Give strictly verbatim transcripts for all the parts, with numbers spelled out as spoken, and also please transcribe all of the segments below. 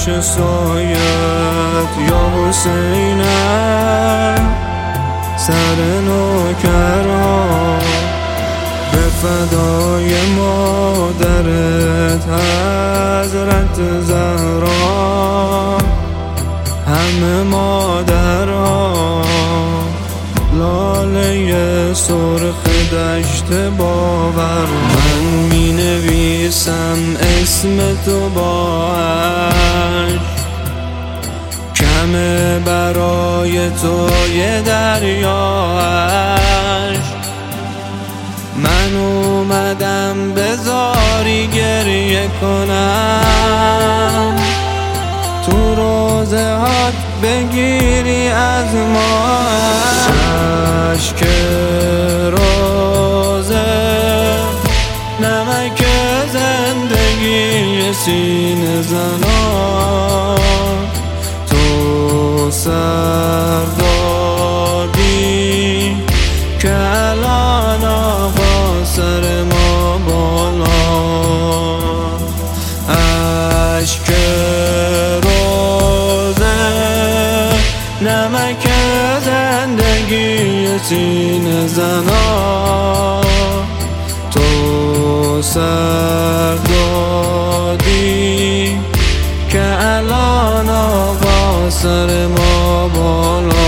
پیش سایت یا حسینم، سر نوکرها به فدای مادرت حضرت زهرا. همه مادرها لاله سرخ دشت باور، من می نویسم اسم تو با عشق، کمه برای تو یه دریا عشق. من اومدم بذاری گریه کنم، تو روزه هات بگیری از ما عشق روزه، نمک زندگی سینه زنان. تو سر دادی که الان آقا سر ما بالا، عشق نمک زندگی سینه زنا. تو سر دادی که الان آقا سر ما بالا.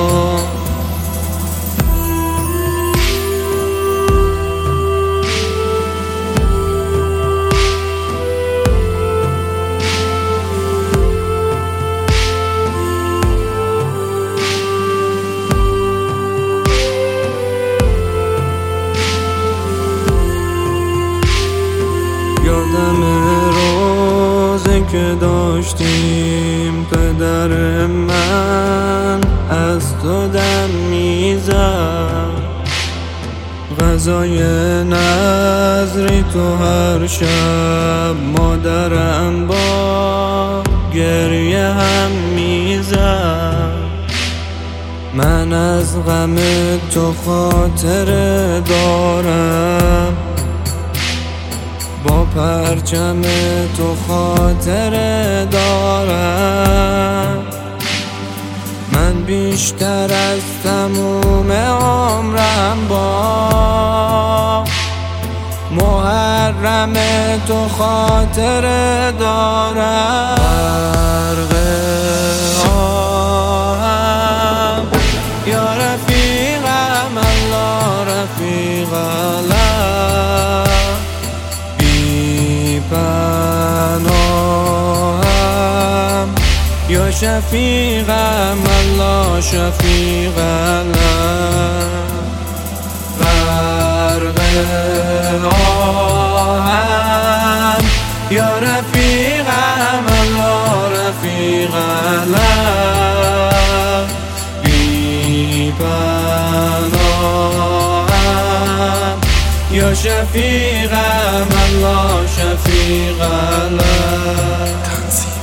یادم روزی که داشتیم پدر من از تو دم میزد، غذای نظری تو هر شب مادرم با گریه هم میزد. من از غم تو خاطره دارم، با پرچم تو خاطره دارم. من بیشتر از تموم عمرم با محرم تو خاطره دارم. غرق آهم یا رفیقم، الله رفیق الله، پناهم یا شفیقم، الله شفیق الله. غرق آهم یا رفیقم، الله رفیق الله، بی پناهم یا شفیقم، الله شفیق الله.